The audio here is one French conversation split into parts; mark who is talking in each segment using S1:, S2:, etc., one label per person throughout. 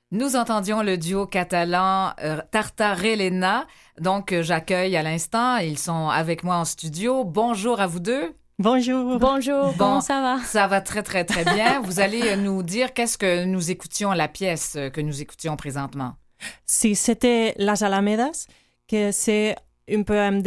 S1: Nous entendions le duo catalan Tartarelena. Donc, j'accueille à l'instant. Ils sont avec moi en studio. Bonjour à vous deux.
S2: Bonjour.
S3: Bonjour, comment ça va?
S1: Ça va très, très, très bien. Vous allez nous dire qu'est-ce que nous écoutions, la pièce que nous écoutions présentement.
S2: Si, c'était Las Alamedas, que c'est un poème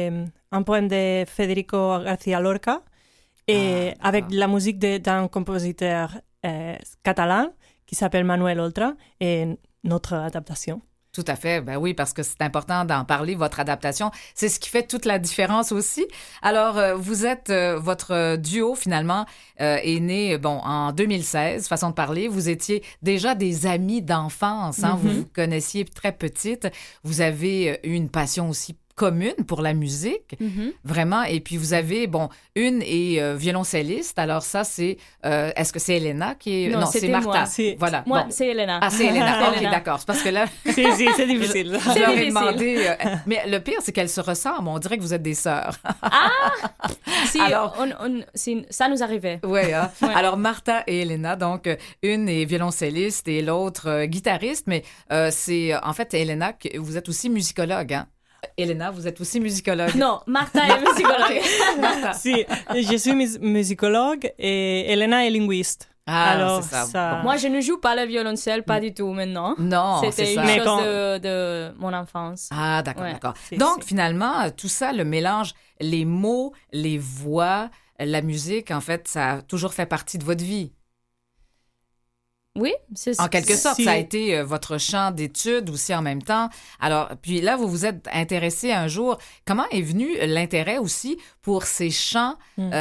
S2: de Federico García Lorca, et avec la musique d'un compositeur catalan qui s'appelle Manuel Oltra, et notre adaptation.
S1: Tout à fait, ben oui, parce que c'est important d'en parler, votre adaptation. C'est ce qui fait toute la différence aussi. Alors, vous êtes, votre duo, finalement, est né, en 2016, façon de parler. Vous étiez déjà des amis d'enfance, hein? Vous vous connaissiez très petite. Vous avez eu une passion aussi commune pour la musique, vraiment. Et puis, vous avez, une est violoncelliste. Alors ça, c'est... est-ce que c'est Elena qui est...
S3: Non,
S1: c'est Martha.
S3: Moi.
S1: Voilà.
S3: Moi, c'est Elena.
S1: Ah, c'est Elena. OK, d'accord. C'est parce que là...
S2: Si, c'est difficile.
S1: Je leur ai demandé... mais le pire, c'est qu'elles se ressemblent. On dirait que vous êtes des sœurs.
S3: Si, alors, ça nous arrivait.
S1: Oui, hein? Ouais. Alors, Martha et Elena, donc, une est violoncelliste et l'autre guitariste, mais c'est... En fait, Elena, vous êtes aussi musicologue, hein? Elena, vous êtes aussi musicologue.
S3: Non, Martha est musicologue.
S2: Martha. Si, je suis musicologue et Elena est linguiste.
S1: Ah,
S2: alors,
S1: c'est ça.
S3: Bon. Moi, je ne joue pas le violoncelle, pas du tout maintenant.
S1: Non,
S3: c'était une chose de mon enfance.
S1: Ah, d'accord, d'accord. Donc, finalement, tout ça, le mélange, les mots, les voix, la musique, en fait, ça a toujours fait partie de votre vie.
S3: Oui, c'est ça.
S1: En quelque sorte, ça a été votre champ d'études aussi en même temps. Alors, puis là, vous vous êtes intéressé un jour. Comment est venu l'intérêt aussi pour ces chants,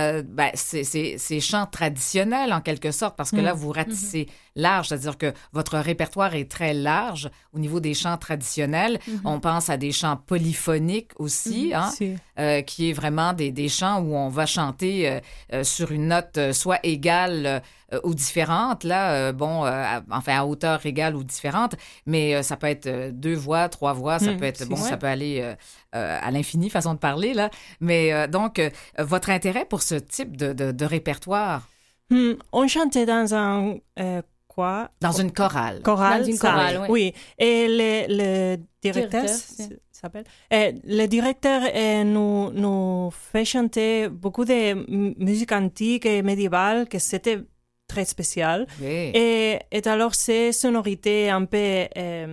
S1: ces chants traditionnels en quelque sorte, parce que là, vous ratissez large, c'est-à-dire que votre répertoire est très large au niveau des chants traditionnels. On pense à des chants polyphoniques aussi, qui est vraiment des chants où on va chanter sur une note soit égale ou différente, là, à hauteur égale ou différente, mais ça peut être 2 voix, 3 voix, ça peut être, ça peut aller à l'infini, façon de parler, là. Mais donc, votre intérêt pour ce type de répertoire?
S2: On chantait dans un... quoi?
S1: Dans une chorale.
S2: Chorale,
S3: dans une chorale,
S2: oui. Et le directeur s'appelle... le directeur nous fait chanter beaucoup de musique antique et médiévale, que c'était très spécial.
S1: Oui.
S2: Et alors, ces sonorités un peu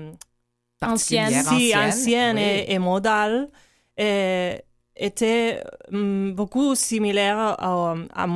S2: anciennes et modales étaient beaucoup similaires à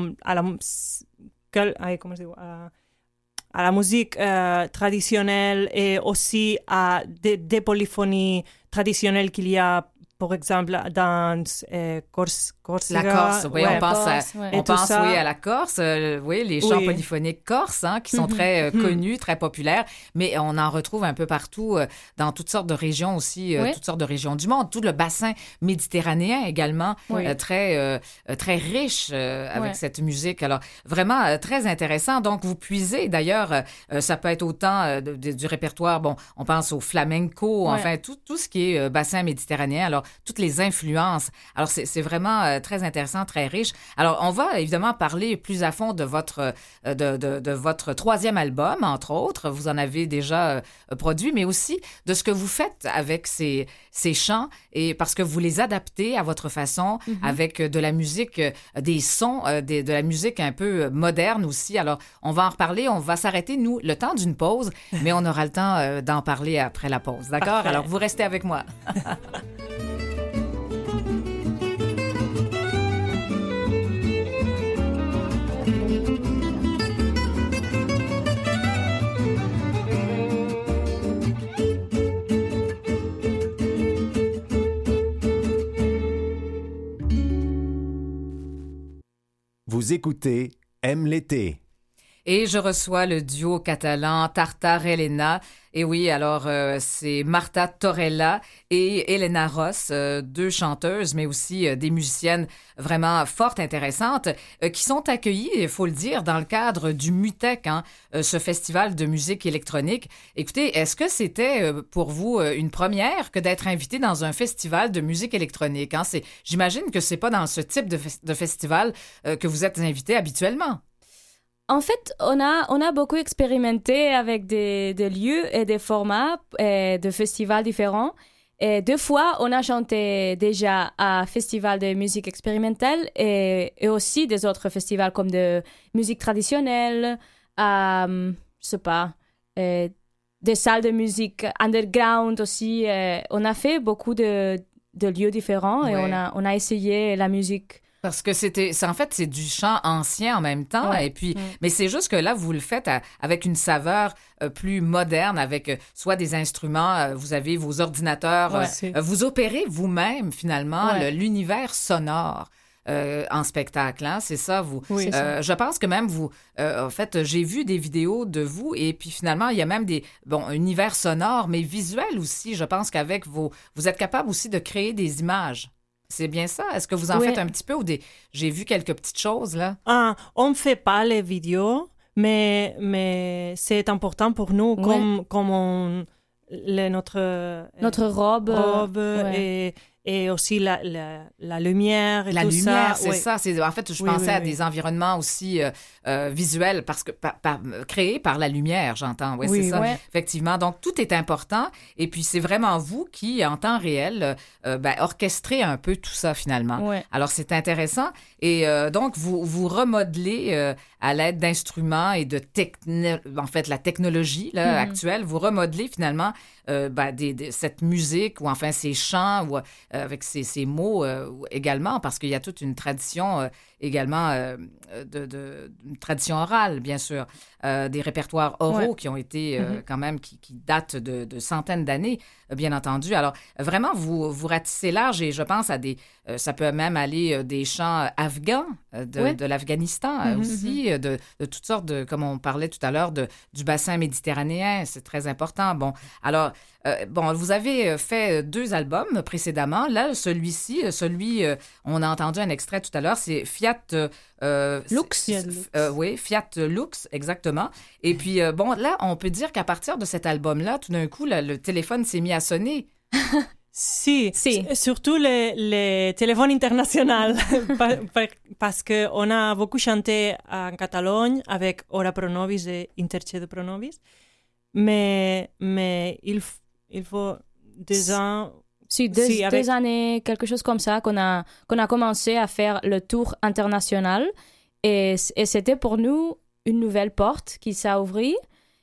S2: la musique traditionnelle et aussi à des polyphonies traditionnelles qu'il y a, par exemple, dans Corsica.
S1: La Corse, oui, on pense à la Corse, les chants polyphoniques corses, qui sont très connus, très populaires, mais on en retrouve un peu partout, dans toutes sortes de régions aussi, toutes sortes de régions du monde, tout le bassin méditerranéen également, très riche avec cette musique. Alors, vraiment très intéressant. Donc, vous puisez, d'ailleurs, ça peut être autant du répertoire, on pense au flamenco, enfin, tout ce qui est bassin méditerranéen, alors, toutes les influences. Alors, c'est vraiment très intéressant, très riche. Alors, on va évidemment parler plus à fond de votre troisième album, entre autres. Vous en avez déjà produit, mais aussi de ce que vous faites avec ces chants, et parce que vous les adaptez à votre façon, avec de la musique, des sons, de la musique un peu moderne aussi. Alors, on va en reparler. On va s'arrêter, nous, le temps d'une pause, mais on aura le temps d'en parler après la pause. D'accord?
S2: Parfait.
S1: Alors, vous restez avec moi.
S4: Vous écoutez Aime l'été.
S1: Et je reçois le duo catalan Tartarelena. Et oui, alors c'est Marta Torella et Elena Ross, 2 chanteuses, mais aussi des musiciennes vraiment fortes, intéressantes, qui sont accueillies, il faut le dire, dans le cadre du MUTEC, ce festival de musique électronique. Écoutez, est-ce que c'était pour vous une première que d'être invité dans un festival de musique électronique? J'imagine que c'est pas dans ce type de festival que vous êtes invité habituellement.
S3: En fait, on a beaucoup expérimenté avec des lieux et des formats et de festivals différents. Et 2 fois, on a chanté déjà à festival de musique expérimentale et aussi des autres festivals comme de musique traditionnelle, je sais pas, des salles de musique underground aussi. On a fait beaucoup de lieux différents et on a essayé la musique.
S1: Parce que c'est du chant ancien en même temps. Et puis, mais c'est juste que là, vous le faites avec une saveur plus moderne, avec soit des instruments, vous avez vos ordinateurs, vous opérez vous-même finalement l'univers sonore. En spectacle, hein, c'est ça, vous.
S3: Oui,
S1: je pense que même vous, en fait, j'ai vu des vidéos de vous et puis finalement, il y a même un univers sonore, mais visuel aussi. Je pense qu'avec vous êtes capable aussi de créer des images. C'est bien ça? Est-ce que vous en faites un petit peu ou j'ai vu quelques petites choses, là?
S2: On ne fait pas les vidéos, mais c'est important pour nous, comme
S3: notre robe
S2: et aussi la lumière et
S1: la
S2: tout
S1: lumière,
S2: ça.
S1: c'est ça. En fait, je pensais à des environnements aussi visuels parce que créés par la lumière, j'entends. Oui, c'est ça.
S3: Ouais.
S1: Effectivement. Donc, tout est important. Et puis, c'est vraiment vous qui, en temps réel, orchestrez un peu tout ça, finalement.
S3: Ouais.
S1: Alors, c'est intéressant. Et donc, vous remodelez à l'aide d'instruments et de en fait, la technologie là, actuelle, vous remodelez finalement cette musique ou enfin ces chants ou avec ces mots également, parce qu'il y a toute une tradition également une tradition orale, bien sûr, des répertoires oraux qui ont été quand même, qui datent de centaines d'années, bien entendu. Alors, vraiment, vous ratissez large et je pense à ça peut même aller des chants afghans de l'Afghanistan aussi, de toutes sortes comme on parlait tout à l'heure, du bassin méditerranéen, c'est très important. Bon, alors, vous avez fait 2 albums précédemment. Là, celui-ci, on a entendu un extrait tout à l'heure, c'est Fiat
S3: Lux.
S1: Oui, Fiat Lux, exactement. Et puis, là, on peut dire qu'à partir de cet album-là, tout d'un coup, le téléphone s'est mis à sonner.
S2: Si. Surtout les téléphones internationaux, parce qu'on a beaucoup chanté en Catalogne avec Ora Pro Nobis et Intercedo Pro Nobis, mais il faut 2 ans...
S3: Deux années, quelque chose comme ça, qu'on a commencé à faire le tour international. Et c'était pour nous une nouvelle porte qui s'est ouverte.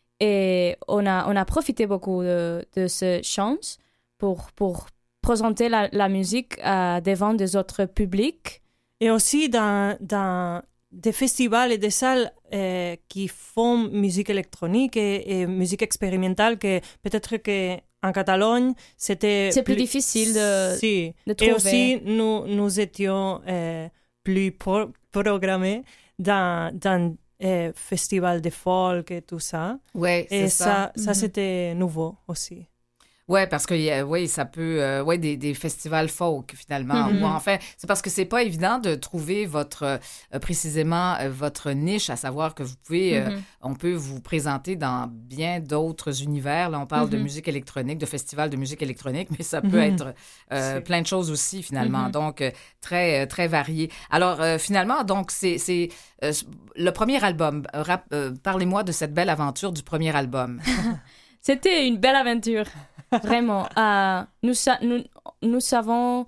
S3: Et on a profité beaucoup de cette chance pour présenter la musique devant des autres publics.
S2: Et aussi dans des festivals et des salles qui font musique électronique et musique expérimentale, que peut-être qu'en Catalogne, c'est
S3: plus difficile de trouver.
S2: Et aussi, nous étions plus programmés dans festivals de folk et tout ça.
S1: Oui, c'est ça.
S2: Et ça, c'était nouveau aussi.
S1: Oui, parce que ça peut... des festivals folk, finalement. Ou enfin, c'est parce que c'est pas évident de trouver précisément votre niche, à savoir que vous pouvez... on peut vous présenter dans bien d'autres univers. Là, on parle de musique électronique, de festivals de musique électronique, mais ça peut être plein de choses aussi, finalement. Donc, très, très varié. Alors, finalement, donc, c'est le premier album. Parlez-moi de cette belle aventure du premier album.
S3: C'était une belle aventure, vraiment. Nous savions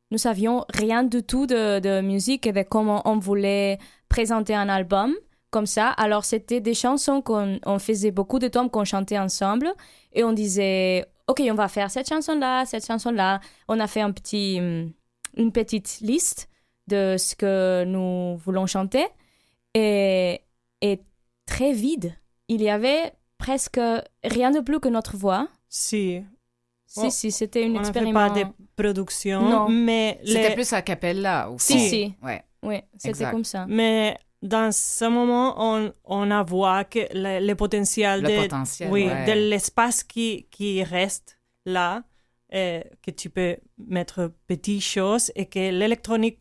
S3: rien du tout de musique et de comment on voulait présenter un album comme ça. Alors, c'était des chansons qu'on faisait beaucoup de temps, qu'on chantait ensemble. Et on disait, OK, on va faire cette chanson-là, cette chanson-là. On a fait une petite liste de ce que nous voulons chanter. Et très vite, il y avait presque rien de plus que notre voix.
S2: Si,
S3: c'était une expérience.
S2: On ne fait pas de production,
S3: non.
S2: Mais
S1: c'était plus a cappella, au fond.
S3: Si.
S1: Ouais.
S3: Oui, c'était
S1: exact.
S3: comme ça.
S2: Mais dans ce moment, on a vu que le potentiel, de l'espace qui reste là, que tu peux mettre petites choses et que l'électronique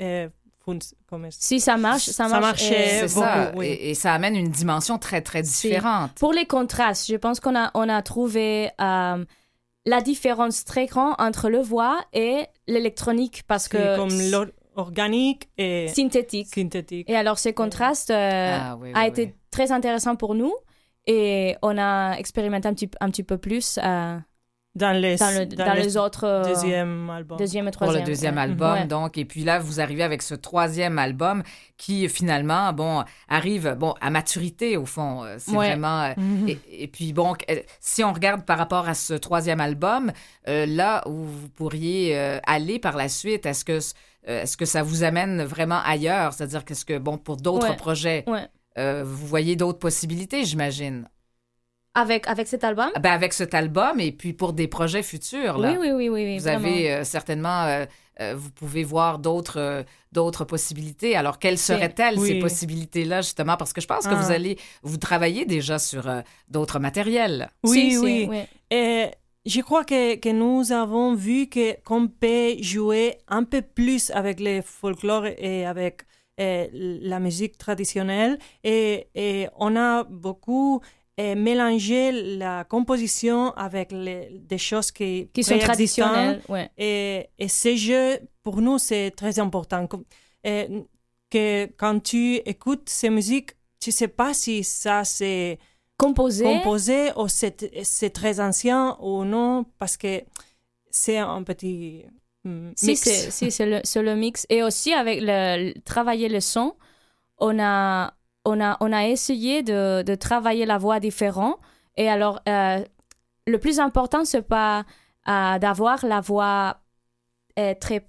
S3: si ça marche, ça
S2: marchait
S1: c'est beaucoup, ça. Oui. Et ça amène une dimension très, très différente.
S3: Pour les contrastes, je pense qu'on a trouvé la différence très grande entre le voix et l'électronique parce que...
S2: comme organique et
S3: synthétique. Et alors, ce contraste a été très intéressant pour nous et on a expérimenté un petit peu plus dans les autres
S2: deuxième album.
S3: Deuxième et
S1: pour
S3: troisième.
S1: le deuxième album, donc. Et puis là, vous arrivez avec ce troisième album qui, finalement, arrive à maturité, au fond. C'est vraiment... et puis, si on regarde par rapport à ce troisième album, là où vous pourriez aller par la suite, est-ce que ça vous amène vraiment ailleurs? C'est-à-dire qu'est-ce que, pour d'autres projets, vous voyez d'autres possibilités, j'imagine?
S3: Avec cet album?
S1: Avec cet album et puis pour des projets futurs. Là.
S3: Oui.
S1: Vous
S3: vraiment.
S1: avez certainement, vous pouvez voir d'autres possibilités. Alors, quelles seraient-elles, ces possibilités-là, justement? Parce que je pense que vous travaillez déjà sur d'autres matériels.
S2: Oui. Et je crois que nous avons vu qu'on peut jouer un peu plus avec le folklore et avec la musique traditionnelle. Et on a beaucoup... mélanger la composition avec des choses qui
S3: sont traditionnelles. Ouais.
S2: Et ces jeux, pour nous, c'est très important. Que quand tu écoutes ces musiques, tu ne sais pas si ça c'est composé ou c'est très ancien ou non, parce que c'est un petit mix.
S3: Si, c'est le mix. Et aussi, avec travailler le son, on a essayé de travailler la voix différente. Et alors, le plus important, c'est pas d'avoir la voix très,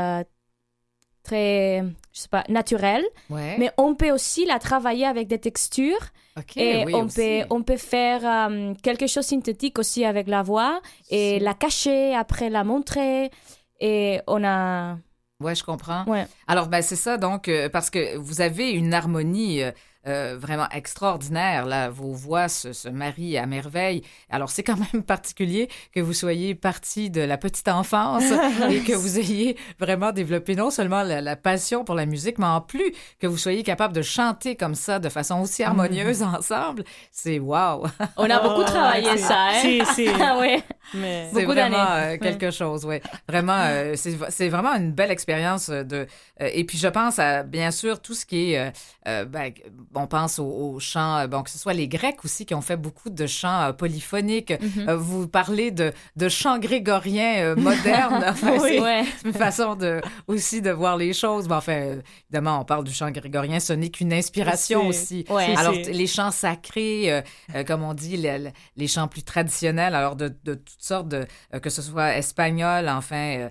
S3: je sais pas, naturelle, mais on peut aussi la travailler avec des textures. Et on peut faire quelque chose de synthétique aussi avec la voix et la cacher, après la montrer. Et on a...
S1: Oui, je comprends.
S3: Ouais.
S1: Alors, c'est ça, donc, parce que vous avez une harmonie vraiment extraordinaire, là. Vos voix se marient à merveille. Alors, c'est quand même particulier que vous soyez parti de la petite enfance et que vous ayez vraiment développé non seulement la passion pour la musique, mais en plus que vous soyez capable de chanter comme ça, de façon aussi harmonieuse ensemble. C'est wow!
S3: On a beaucoup travaillé ça, hein?
S2: Si.
S3: Oui.
S2: Mais...
S1: C'est vraiment quelque chose, oui. Vraiment, c'est vraiment une belle expérience et puis je pense à, bien sûr, tout ce qui est... on pense aux chants, que ce soit les Grecs aussi qui ont fait beaucoup de chants polyphoniques. Vous parlez de chants grégoriens modernes. Enfin, c'est une façon aussi de voir les choses. Évidemment, on parle du chant grégorien, ce n'est qu'une inspiration aussi.
S3: Ouais.
S1: Alors, les chants sacrés, comme on dit, les chants plus traditionnels, alors de toutes sortes, que ce soit espagnol, enfin,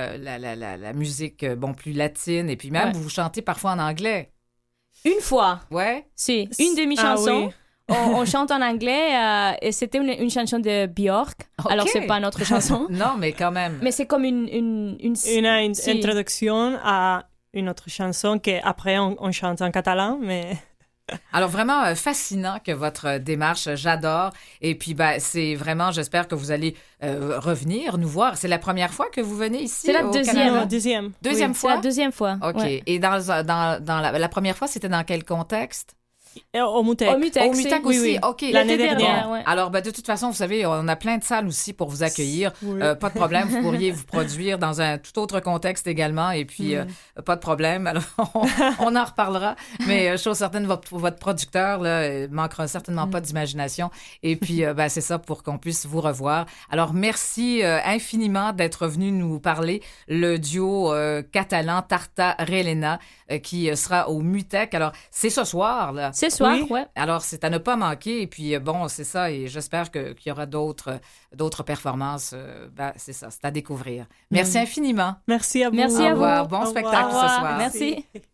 S1: la musique, plus latine, et puis même, vous chantez parfois en anglais.
S3: Une fois.
S1: Ouais.
S3: Si, une demi-chanson. On chante en anglais et c'était une chanson de Björk. Okay. Alors, c'est pas notre chanson.
S1: Non, mais quand même.
S3: Mais c'est comme une
S2: introduction à une autre chanson qu'après on chante en catalan, mais...
S1: Alors, vraiment fascinant que votre démarche, j'adore. Et puis, c'est vraiment, j'espère que vous allez revenir nous voir. C'est la première fois que vous venez ici
S3: C'est la
S1: au
S3: deuxième.
S1: Canada?
S2: Deuxième
S1: fois?
S3: C'est la deuxième fois.
S1: OK.
S3: Ouais.
S1: Et dans la première fois, c'était dans quel contexte?
S2: Au Mutec.
S3: Au Mutec
S1: aussi.
S2: Oui.
S1: OK.
S2: L'année dernière.
S1: Bon. Alors, de toute façon, vous savez, on a plein de salles aussi pour vous accueillir. Pas de problème, vous pourriez vous produire dans un tout autre contexte également. Et puis, pas de problème. Alors, on en reparlera. Mais chose certaine, votre producteur là, manquera certainement pas d'imagination. Et puis, c'est ça pour qu'on puisse vous revoir. Alors, merci infiniment d'être venu nous parler. Le duo catalan Tarta-Relena qui sera au Mutec. Alors, c'est ce soir, là.
S3: Ce soir, ouais.
S1: Alors, c'est à ne pas manquer. Et puis, c'est ça. Et j'espère qu'il y aura d'autres performances. C'est ça, c'est à découvrir. Merci infiniment.
S2: Merci à vous.
S3: Merci à vous.
S1: Au revoir. Bon spectacle ce soir.
S3: Merci.